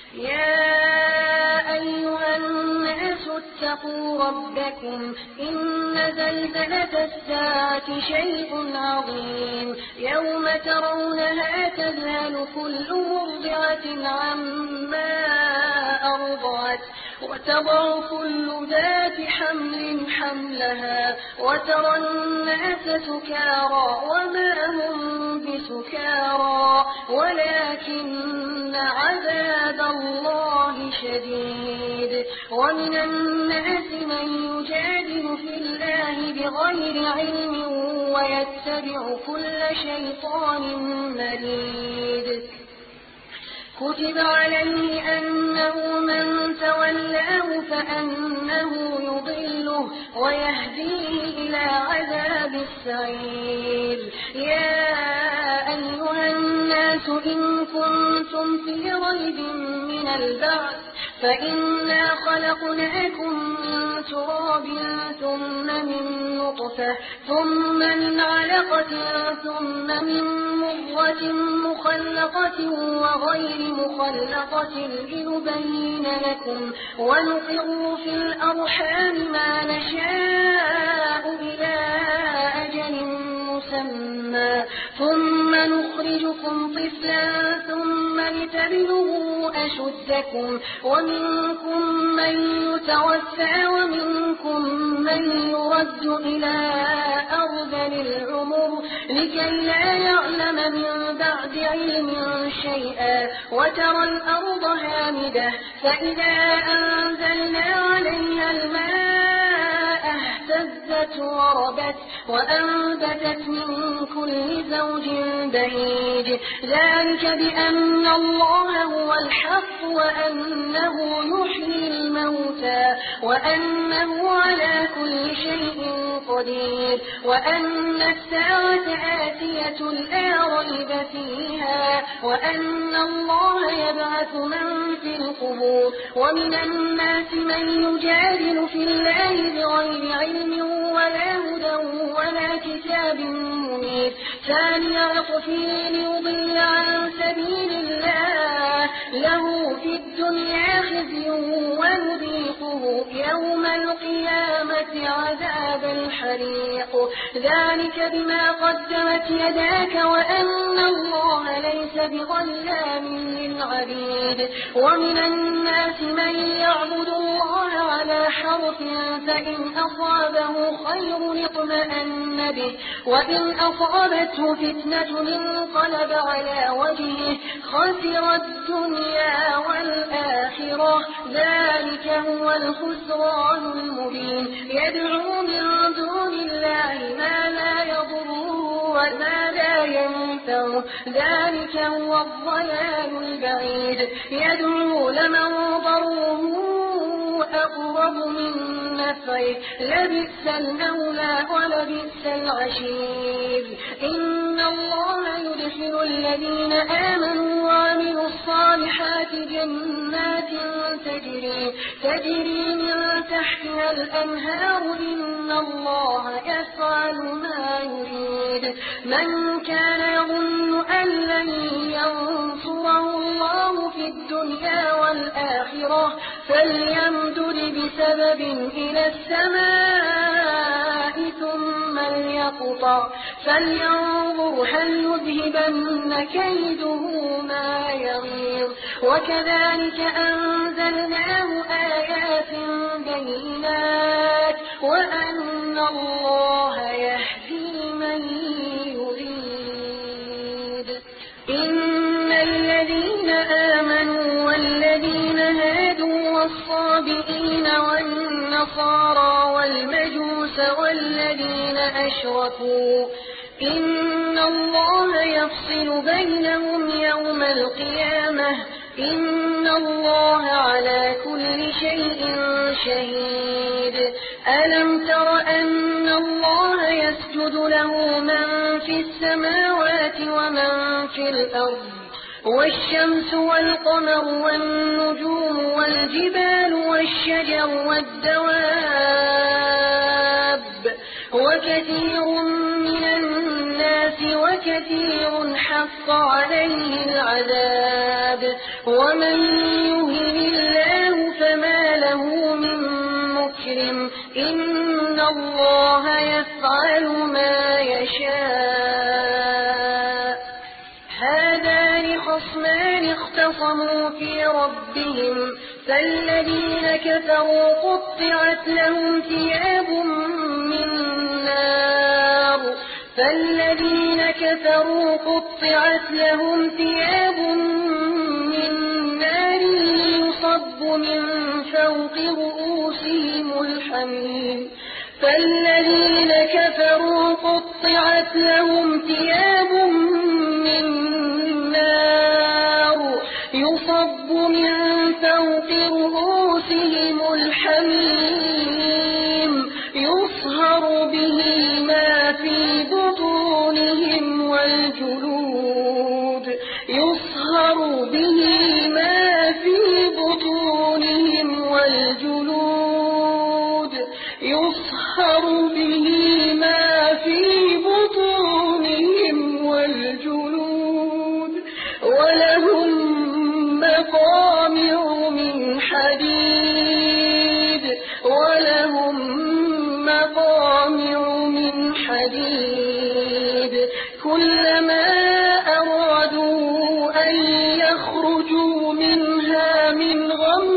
يا أيها الناس اتقوا ربكم إن زلزلة الساعة شيء عظيم يوم ترونها تذهل كل مرضعة عما أرضعت وتضع كل ذات حمل حملها وترى الناس سكارى وما هم بسكارى ولكن عذاب الله شديد ومن الناس من يجادل في الله بغير علم ويتبع كل شيطان مريد كتب عليه أنه من تولاه فأنه يضله ويهديه إلى عذاب السعير يا أيها الناس إن كنتم في ريب من البعث فإنا خلقناكم من تراب ثم من نطفة ثم من علقة ثم من مضغة مخلقة وغير مخلقة لنبين لكم ونقر في الأرحام ما نشاء إلى أجل مسمى ثم نخرجكم طفلا ثم لتبلغوا أشدكم ومنكم من يتوفى ومنكم من يرد إلى أرذل العمر لكي لا يعلم من بعد علم شيئا وترى الأرض هامدة فإذا أنزلنا عليها الماء اهتزت وربت وأنبتت من كل زوج بهيج ذلك بأن الله هو الحق وأنه يحيي الموتى وأنه على كل شيء قدير وأن الساعة آتية لا ريب فيها وأن الله يبعث من في القبور ومن الناس من يجادل في الله بغير علم ولا هدى ولا كتاب منير ثاني عطفه ليضل عن سبيل الله له في الدنيا خزي ونذيقه يوم القيامة عذاب الحريق ذلك بما قدمت يداك وأن الله ليس بظلام للعبيد ومن الناس من يعبد الله على حرف فإن أصابه خير اطمأن به وإن أصابته فتنة انقلب على وجهه خسر الدنيا والآخرة ذلك هو الخسران المبين يدعو من دون الله ما لا يضره وما لا ينفعه ذلك هو الضلال البعيد يدعو لمن ضره أقرب من نفعه لبئس المولى ولبئس العشير إن الله يدخل الذين آمنوا وعملوا الصالحات جنات تجري من تحتها الأنهار إن الله يفعل ما يريد من كان يظن أن لن ينصره الله في الدنيا والآخرة فليمدد بسبب إلى السماء ثم ليقطع فلينظر هل يذهبن كيده ما يغيظ وكذلك أنزلناه آيات بينات وأن الله يهدي من يريد إن الذين آمنوا والذين هادوا والصابئين والنصارى والمجوس والذين أشركوا إن الله يفصل بينهم يوم القيامة إن الله على كل شيء شهيد ألم تر أن الله يسجد له من في السماوات ومن في الأرض والشمس والقمر والنجوم والجبال والشجر والدواب وكثير من الناس وكثير كثير حق عليه العذاب ومن يهن الله فما له من مكرم إن الله يفعل ما يشاء هذان خصمان اختصموا في ربهم فالذين كفروا قطعت لهم ثياب من نار يصب من فوق رؤوسهم الحميم فالذين كفروا قطعت لهم ثياب من نار يصب من فوق رؤوسهم الحميم يصهر به ما في بطونهم والجلود ولهم مقامع من حديد كلما أرادوا أن يخرجوا منها من غم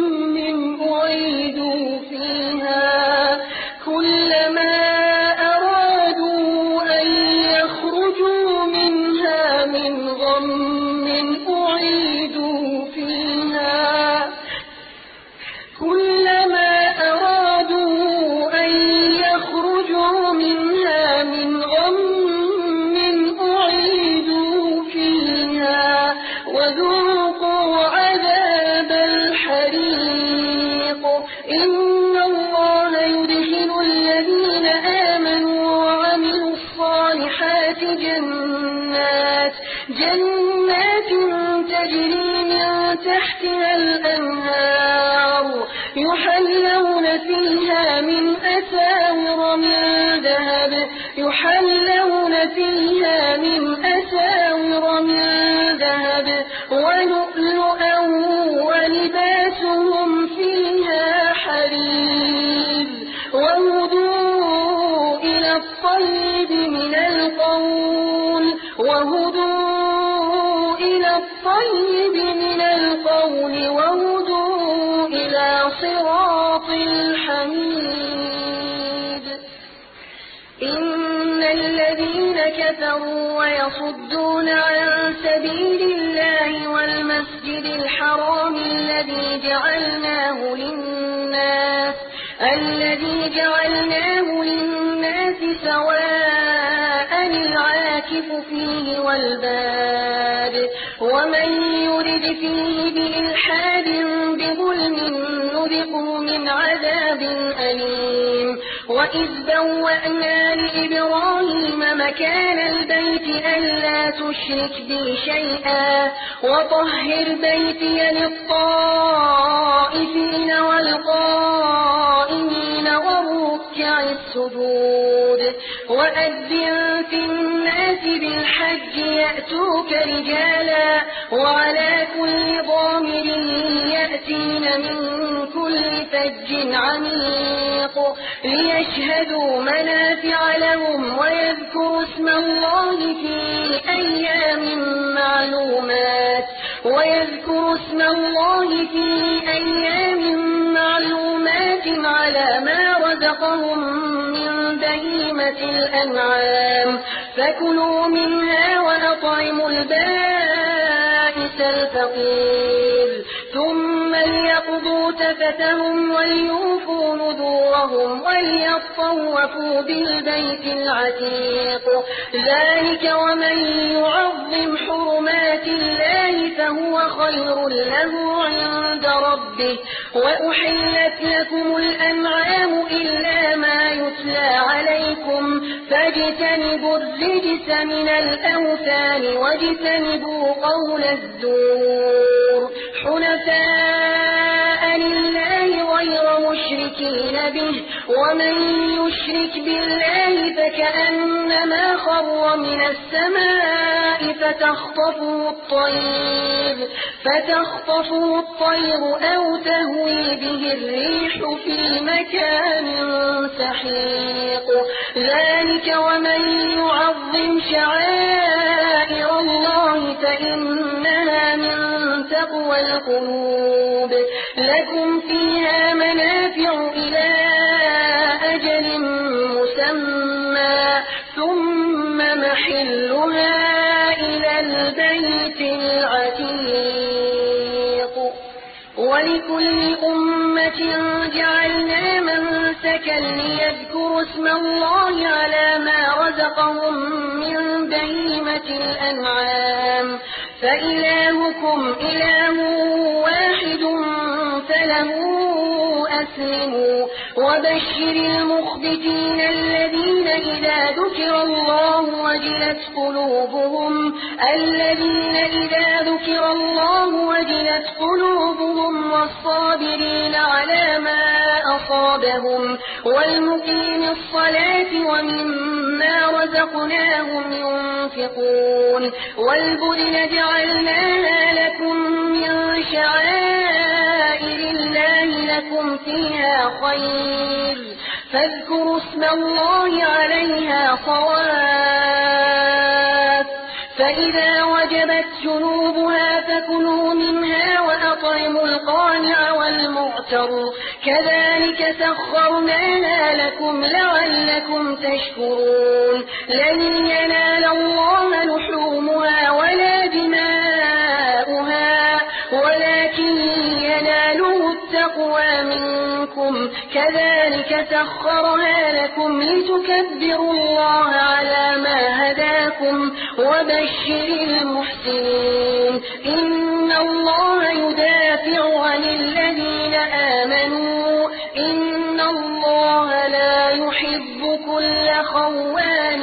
أعيدوا فيها وذوقوا عذاب الحريق إن الله يدخل الذين آمنوا وعملوا الصالحات جنات تجري من تحتها الأنهار يحلون فيها من أساور من ذهب ولؤلؤا ولباسهم فيها حرير وهدوا إلى الطيب من القول وهدوا إلى صراط الحميد إن الذين كفروا ويصدون عن سبيل الله والمسجد الحرام الذي جعلناه للناس سواء العاكف فيه والباد ومن يرد فيه بإلحاد بظلم نذقه من عذاب أليم وإذ بوأنا لإبراهيم مكان البيت ألا تشرك بي شيئا وطهر بيتي للطائفين والقائمين والركع السجود وأذن في الناس بالحج يأتوك رجالا وعلى كل ضامر يأتين من كل فج عميق ليشهدوا منافع لهم ويذكروا اسم الله في أيام معلومات على ما رزقهم من بهيمة الأنعام فكلوا منها وأطعموا البائس الفقير ثم ليقضوا تفتهم وليوفوا نذورهم وليطوفوا بالبيت العتيق ذلك ومن يعظم حرمات الله فهو خير له عند ربه وأحلت لكم الأنعام إلا ما يتلى عليكم فاجتنبوا الرجس من الأوثان واجتنبوا قول الزور حنفاء لله غير مشركين مشركين به ومن يشرك بالله فكأنما خر من السماء فتخطفه الطير أو تهوي به الريح في مكان سحيق ذلك ومن يعظم شعائر الله فإنها من تقوى القلوب لكم فيها منافع إلى أجل مسمى ثم محلها إلى البيت العتيق ولكل أمة جعلنا منسكا ليذكروا اسم الله على ما رزقهم من بهيمة الأنعام فإلهكم إله واحد فله أسلموا وبشر المخبتين الذين إذا ذكر الله وجلت قلوبهم والصابرين على ما أصابهم والمقيم الصلاة ومما رزقناهم ينفقون والبدن جعلناها لكم من شعائر الله لكم فيها خير فاذكروا اسم الله عليها صواف فإذا وجبت جنوبها فكلوا منها وأطعموا القانع والمعتر كذلك سخرناها لكم لعلكم تشكرون لن ينال الله لحومها ولا دماؤها ولكن يناله التقوى منكم كذلك سخرها لكم لتكبروا الله على ما هداكم وبشر المحسنين إن الله يدافع عن الذين آمنوا إن الله لا يحب كل خوان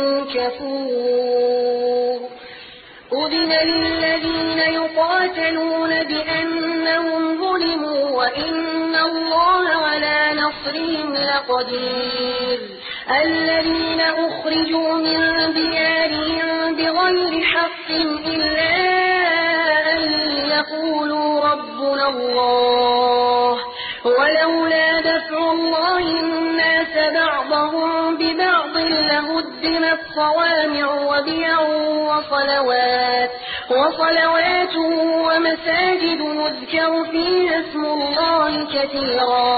كفور أذن للذين يقاتلون بأنهم ظلموا وإن الله على نصرهم لقدير الذين أخرجوا من ديارهم بغير حق إلا أن يقولوا ربنا الله ولولا دفع الله الناس بعضهم ببعض لهدمت صوامع وبيع وصلوات ومساجد يذكر فيها اسم الله كثيرا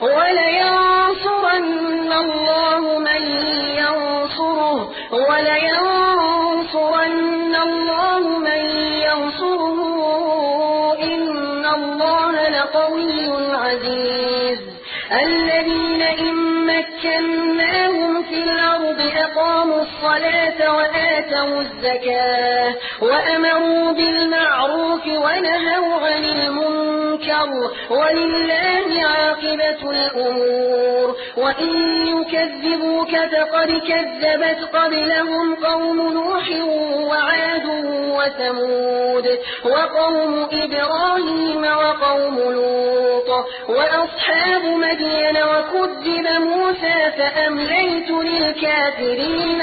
ولينصرن الله من ينصره إن الله لقوي عزيز الذين إن مكناهم في الأرض أقاموا الصلاة وآتوا الزكاة وأمروا بالمعروف ونهوا عن المنكر ولله عاقبة الأمور وإن يكذبوك فقد كذبت قبلهم قوم نوح وعاد وثمود وقوم إبراهيم وقوم لوط وأصحاب مدين وكذب موسى فأمليت للكافرين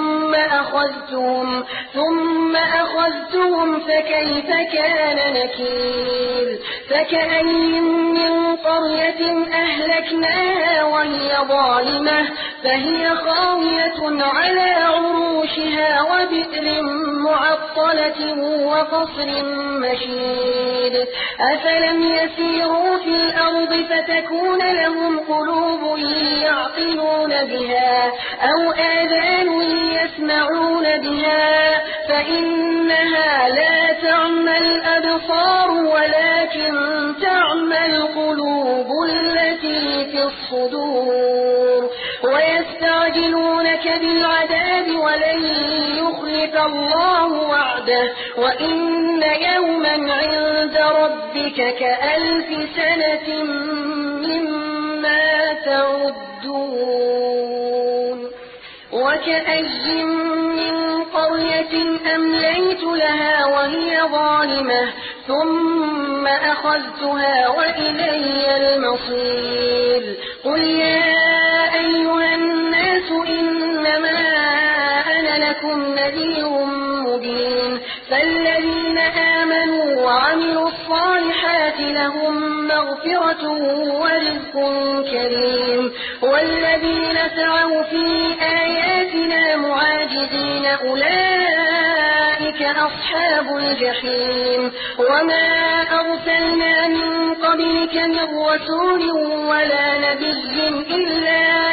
ثم أخذتهم فكيف كان نكير فكأين من قرية أهلكناها وهي ظالمة فهي خاوية على عروشها وبئر معطلة وقصر مشيد أفلم يسيروا في الأرض فتكون لهم قلوب يعقلون بها أو آذان يسمعون بها فإنها لا تعمى الأبصار ولكن تعمى القلوب التي في الصدور ويستعجلونك بالعذاب ولن يخلف الله وعده وإن يوما عند ربك كألف سنة مما تعدون وكأي من قرية أمليت لها وهي ظالمة ثم أخذتها وإلي المصير قل يا أيها الناس إنما أنا لكم نذير مبين فالذين آمنوا وعملوا الصالحات لهم مغفرة ورزق كريم والذين سعوا في آياتنا معاجزين أولئك أصحاب الجحيم وما أرسلنا من قبلك من رسول ولا نبي إلا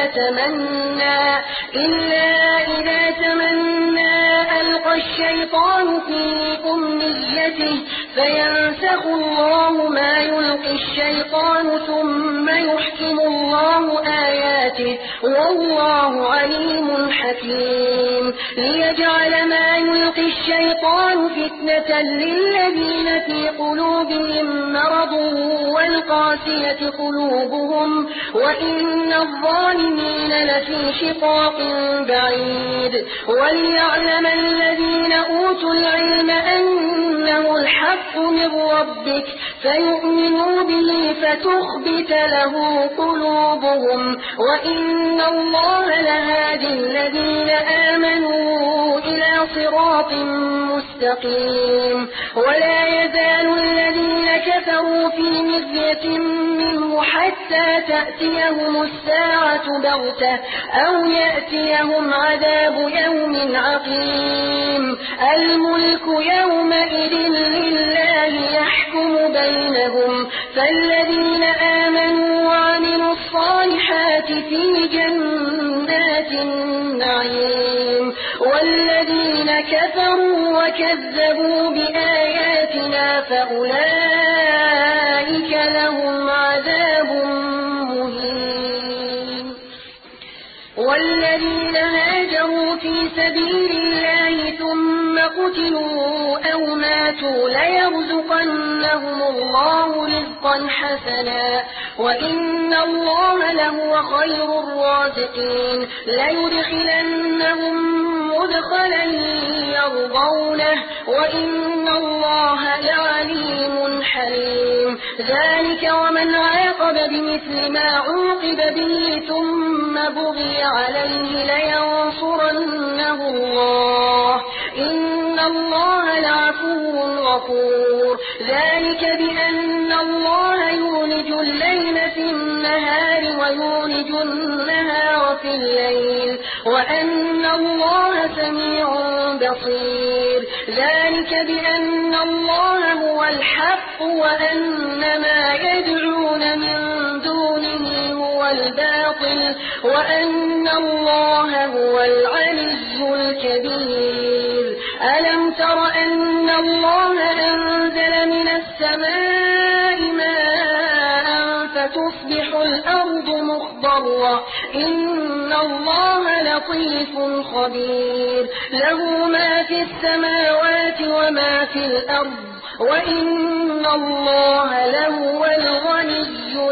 إذا تمنى ألقى الشيطان في أمنيته فينسخ الله ما يلقي الشيطان ثم يحكم الله آياته والله عليم حكيم ليجعل ما يلقي الشيطان فتنة للذين في قلوبهم مرض والقاسية قلوبهم وإن الظالمين لفي شقاق بعيد وليعلم الذين أوتوا العلم أنه الحق من ربك فيؤمنوا به فتخبت له قلوبهم وإن الله لهادي الذين آمنوا إلى صراط مستقيم ولا يزال الذين كفروا في مرية منه حتى تأتيهم الساعة بغتة أو يأتيهم عذاب يوم عقيم الملك يومئذ لله يحكم بينهم فالذين آمنوا وعملوا الصالحات في جنات النعيم والذين كفروا وكذبوا بآياتنا فأولئك لهم عذاب مهين والذين هاجروا في سبيل الله ثم قتلوا أو ماتوا ليرزقنهم الله رزقا حسنا وإن الله لهو خير الرازقين ليدخلنهم مدخلا يرضونه وإن الله لعليم حليم ذلك ومن عاقب بمثل ما عوقب به ثم بغي عليه لينصرنه الله إن الله لعفو غفور ذلك بأن الله يولج الليل في النهار ويولج النهار في الليل وأن الله سميع بصير ذلك بأن الله هو الحق وأن ما يدعون من دونه هو الباطل وأن الله هو العلي الكبير ألم تر أن الله أنزل من السماء ماء فتصبح الأرض مخضرة إن الله لطيف خبير له ما في السماوات وما في الأرض وإن الله لهو الغني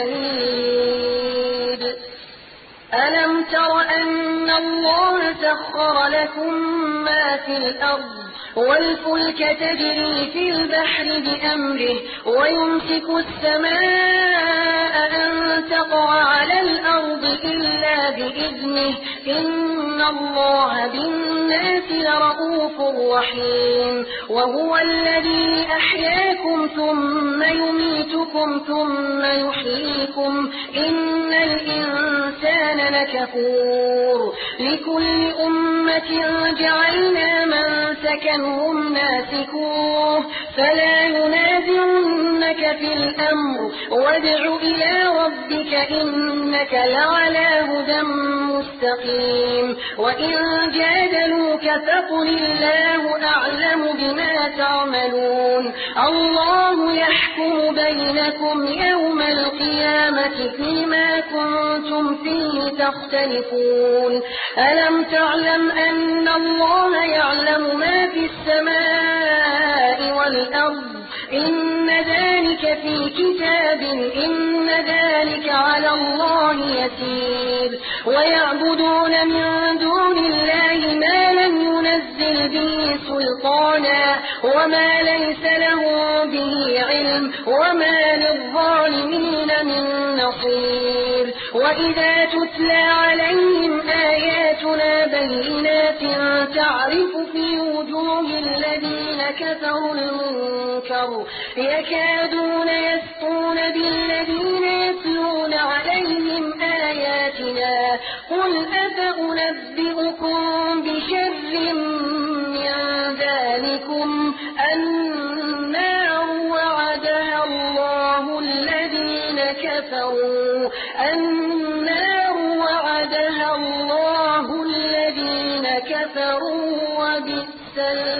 الحميد ألم تر أن الله سخر لكم ما في الأرض والفلك تجري في البحر بأمره ويمسك السماء أن تقع على الأرض إلا بإذنه إن الله بالناس لرؤوف رحيم وهو الذي أحياكم ثم يميتكم ثم يحييكم إن الإنسان لكفور لكل أمة جعلنا منسكا هم ناسكوه فلا ينازعنك في الأمر وادع إلى ربك إنك لعلى هدى مستقيم وإن جادلوك فقل الله أعلم بما تعملون الله يحكم بينكم يوم القيامة فيما كنتم فيه تختلفون ألم تعلم أن الله يعلم ما في السماء والأرض إن ذلك في كتاب إن ذلك على الله يسير ويعبدون من دون الله ما لم ينزل به سلطانا وما ليس له به علم وما للظالمين من نصير. وإذا تتلى عليهم آياتنا بينات تعرف في وجوه الذين كفروا المنكر يكادون يسطون بالذين يتلون عليهم آياتنا قل أفأنبئكم بشر من ذلكم النار وعدها الله الذين كفروا وبئس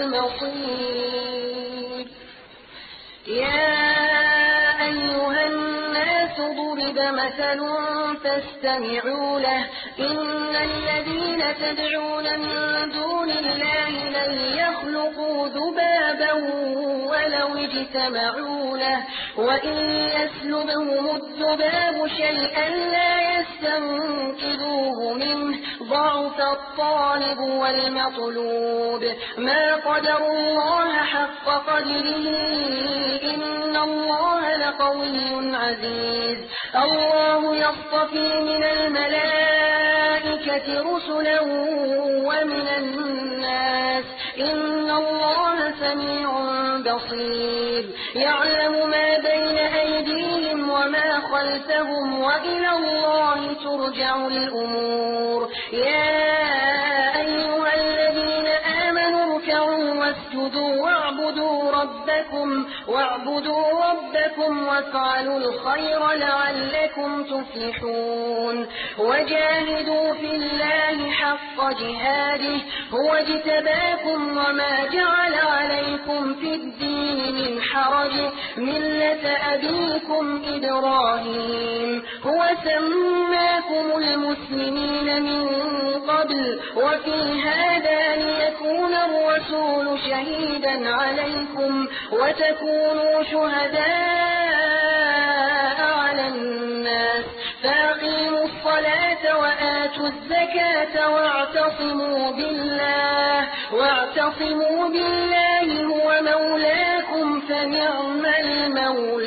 المصير. يا أيها الناس ضرب مثل فاستمعوا له إن الذين تدعون من دون الله لن يخلقوا ذبابا ولو اجتمعوا له وإن يسلبهم الذباب شيئا لا يستنقذوه منه ضعف الطالب والمطلوب ما قدروا الله حق قدره إن الله لقوي عزيز. الله يصطفي من الملائكة رسلا ومن الناس إن الله سميع بصير. يعلم ما بين أيديهم وما خلفهم وإلى الله ترجع الأمور. يا أيها الذين آمنوا اركعوا واسجدوا واعبدوا ربكم وافعلوا الخير لعلكم تفلحون. وجاهدوا في الله حق جهاده هو اجتباكم وما جعل عليكم في الدين من حرج ملة أبيكم إبراهيم هو سماكم المسلمين من قبل وفي هذا ليكون الرسول شهيدا عليكم وتكونوا شهداء على الناس فأقيموا الصلاة وآتوا الزكاة واعتصموا بالله هو مولاكم فنعم المولى.